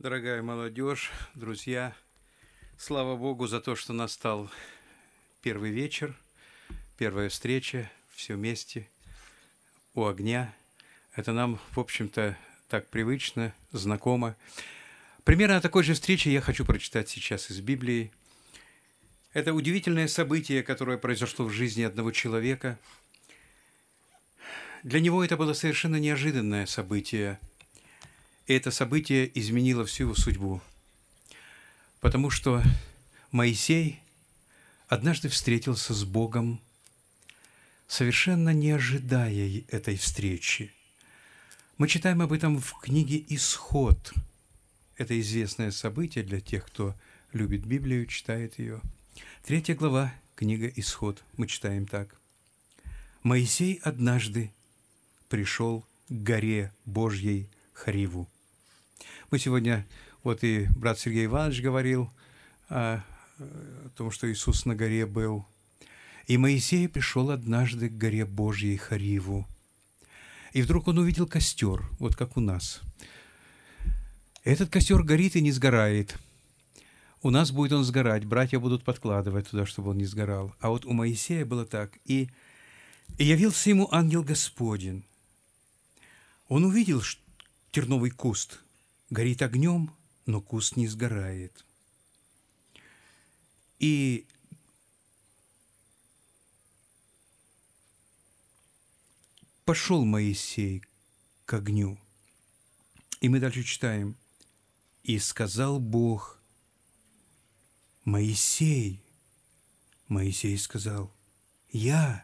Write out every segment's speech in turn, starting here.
Дорогая молодежь, друзья, слава Богу за то, что настал первый вечер, первая встреча, все вместе, у огня. Это нам, в общем-то, так привычно, знакомо. Примерно о такой же встрече я хочу прочитать сейчас из Библии. Это удивительное событие, которое произошло в жизни одного человека. Для него это было совершенно неожиданное событие. И это событие изменило всю его судьбу, потому что Моисей однажды встретился с Богом, совершенно не ожидая этой встречи. Мы читаем об этом в книге «Исход». Это известное событие для тех, кто любит Библию, читает ее. 3 глава, книга «Исход». Мы читаем так. «Моисей однажды пришел к горе Божьей Хориву». Мы сегодня, вот и брат Сергей Иванович говорил о том, что Иисус на горе был. И Моисей пришел однажды к горе Божьей Хориву. И вдруг он увидел костер, вот как у нас. Этот костер горит и не сгорает. У нас будет он сгорать, братья будут подкладывать туда, чтобы он не сгорал. А вот у Моисея было так. И явился ему ангел Господень. Он увидел терновый куст, горит огнем, но куст не сгорает. И пошел Моисей к огню. И мы дальше читаем. И сказал Бог: Моисей. Моисей сказал: Я.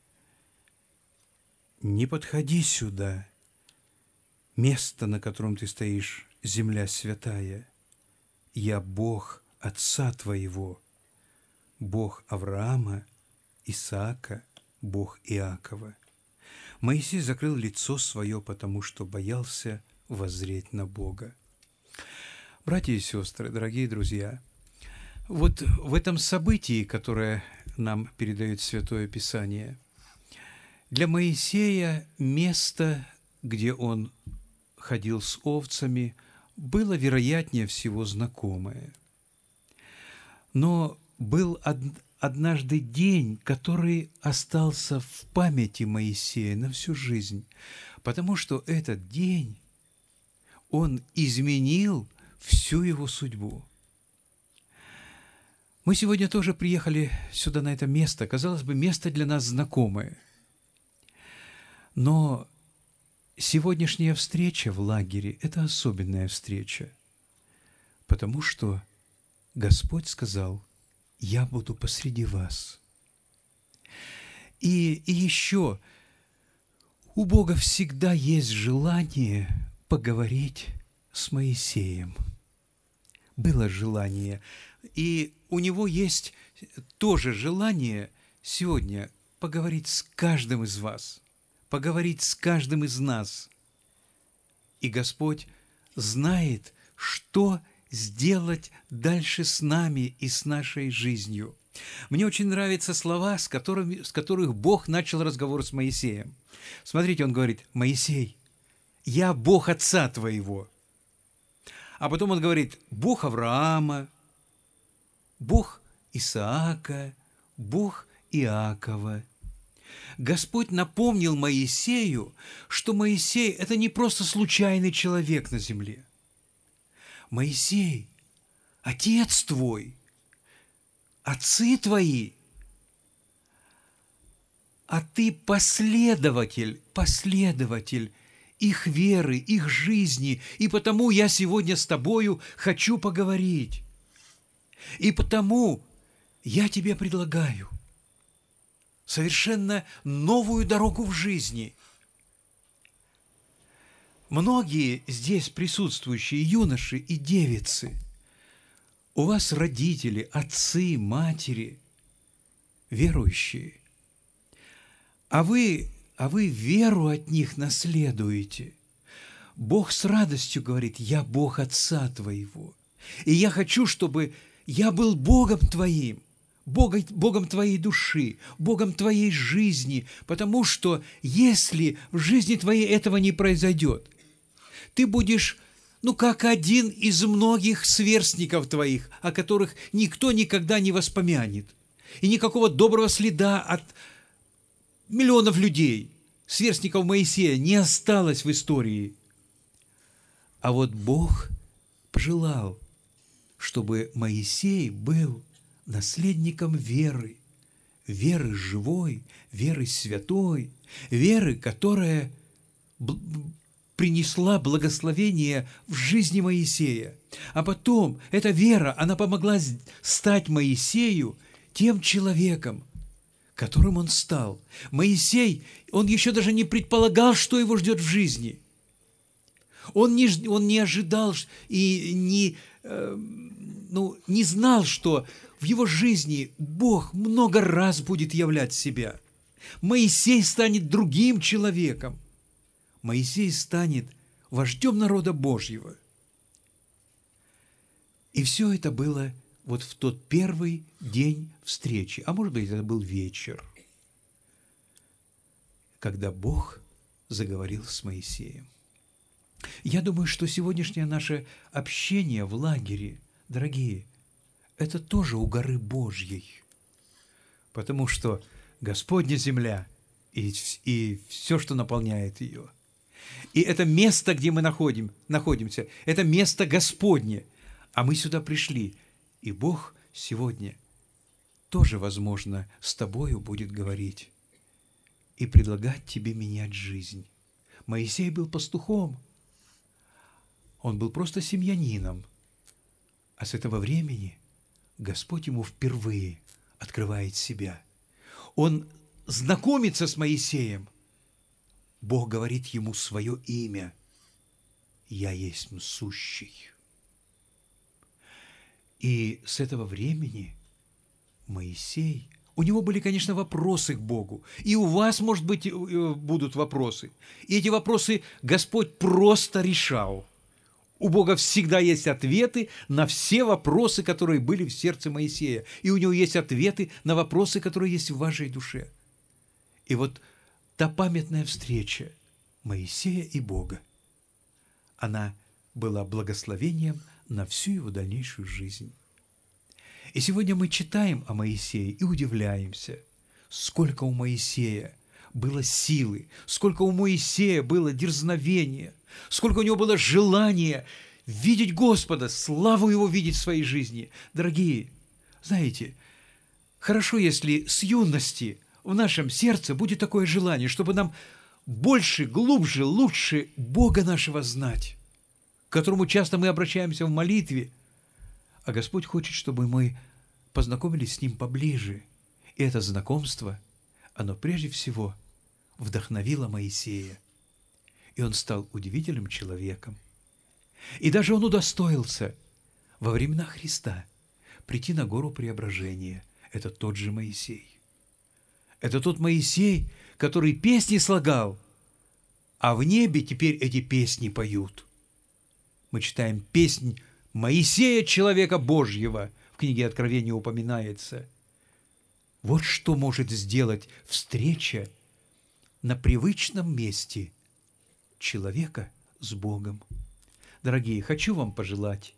Не подходи сюда. Место, на котором ты стоишь, земля святая. Я Бог отца твоего, Бог Авраама, Исаака, Бог Иакова. Моисей закрыл лицо свое, потому что боялся воззреть на Бога. Братья и сестры, дорогие друзья, вот в этом событии, которое нам передает Святое Писание, для Моисея место, где он ходил с овцами, было, вероятнее всего, знакомое. Но был однажды день, который остался в памяти Моисея на всю жизнь, потому что этот день, он изменил всю его судьбу. Мы сегодня тоже приехали сюда, на это место. Казалось бы, место для нас знакомое. Но сегодняшняя встреча в лагере – это особенная встреча, потому что Господь сказал: «Я буду посреди вас». И еще у Бога всегда есть желание поговорить с Моисеем. Было желание. И у Него есть тоже желание сегодня поговорить с каждым из вас, поговорить с каждым из нас. И Господь знает, что сделать дальше с нами и с нашей жизнью. Мне очень нравятся слова, с которых Бог начал разговор с Моисеем. Смотрите, Он говорит: «Моисей, я Бог отца твоего». А потом Он говорит: «Бог Авраама, Бог Исаака, Бог Иакова». Господь напомнил Моисею, что Моисей – это не просто случайный человек на земле. Моисей – отец твой, отцы твои, а ты последователь их веры, их жизни, и потому я сегодня с тобою хочу поговорить. И потому я тебе предлагаю совершенно новую дорогу в жизни. Многие здесь присутствующие юноши и девицы, у вас родители, отцы, матери, верующие, а вы веру от них наследуете. Бог с радостью говорит: «Я Бог отца твоего, и я хочу, чтобы я был Богом твоим, Богом твоей души, Богом твоей жизни, потому что если в жизни твоей этого не произойдет, ты будешь ну, как один из многих сверстников твоих, о которых никто никогда не воспомянет. И никакого доброго следа от миллионов людей, сверстников Моисея, не осталось в истории. А вот Бог пожелал, чтобы Моисей был наследником веры, веры живой, веры святой, веры, которая принесла благословение в жизни Моисея. А потом эта вера, она помогла стать Моисею тем человеком, которым он стал. Моисей, он еще даже не предполагал, что его ждет в жизни. Он не ожидал и не знал, что в его жизни Бог много раз будет являть себя. Моисей станет другим человеком. Моисей станет вождем народа Божьего. И все это было вот в тот первый день встречи, а может быть, это был вечер, когда Бог заговорил с Моисеем. Я думаю, что сегодняшнее наше общение в лагере, дорогие, это тоже у горы Божьей, потому что Господня земля и все, что наполняет ее. И это место, где мы находимся, это место Господне, а мы сюда пришли. И Бог сегодня тоже, возможно, с тобою будет говорить и предлагать тебе менять жизнь. Моисей был пастухом, он был просто семьянином, а с этого времени Господь ему впервые открывает себя. Он знакомится с Моисеем. Бог говорит ему свое имя. «Я есть сущий». И с этого времени Моисей, у него были, конечно, вопросы к Богу. И у вас, может быть, будут вопросы. И эти вопросы Господь просто решал. У Бога всегда есть ответы на все вопросы, которые были в сердце Моисея. И у него есть ответы на вопросы, которые есть в вашей душе. И вот та памятная встреча Моисея и Бога, она была благословением на всю его дальнейшую жизнь. И сегодня мы читаем о Моисее и удивляемся, сколько у Моисея было силы, сколько у Моисея было дерзновения, сколько у него было желания видеть Господа, славу Его видеть в своей жизни. Дорогие, знаете, хорошо, если с юности в нашем сердце будет такое желание, чтобы нам больше, глубже, лучше Бога нашего знать, к которому часто мы обращаемся в молитве, а Господь хочет, чтобы мы познакомились с Ним поближе. И это знакомство, оно прежде всего вдохновило Моисея, и он стал удивительным человеком. И даже он удостоился во времена Христа прийти на гору Преображения. Это тот же Моисей. Это тот Моисей, который песни слагал, а в небе теперь эти песни поют. Мы читаем песнь Моисея, человека Божьего, в книге Откровения упоминается. Вот что может сделать встреча на привычном месте человека с Богом. Дорогие, хочу вам пожелать,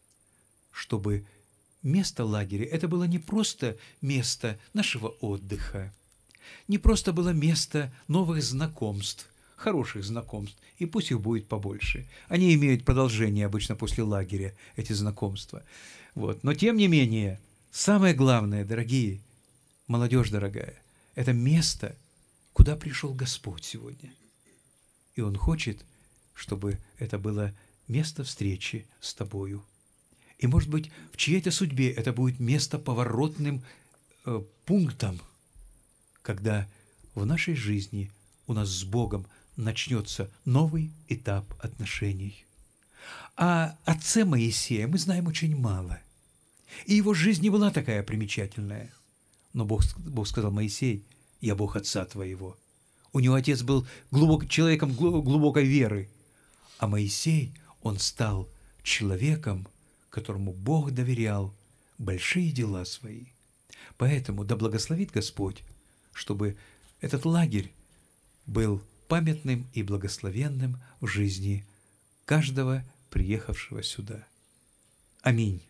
чтобы место лагеря – это было не просто место нашего отдыха, не просто было место новых знакомств, хороших знакомств, и пусть их будет побольше. Они имеют продолжение обычно после лагеря, эти знакомства. Вот. Но тем не менее, самое главное, дорогие, молодежь дорогая, это место, куда пришел Господь сегодня. И Он хочет, чтобы это было место встречи с тобою. И, может быть, в чьей-то судьбе это будет место поворотным пунктом, когда в нашей жизни у нас с Богом начнется новый этап отношений. О отце Моисея мы знаем очень мало. И его жизнь не была такая примечательная. Но Бог сказал: Моисей, я Бог отца твоего. У него отец был человеком глубокой веры. А Моисей, он стал человеком, которому Бог доверял большие дела свои. Поэтому да благословит Господь, чтобы этот лагерь был памятным и благословенным в жизни каждого приехавшего сюда. Аминь.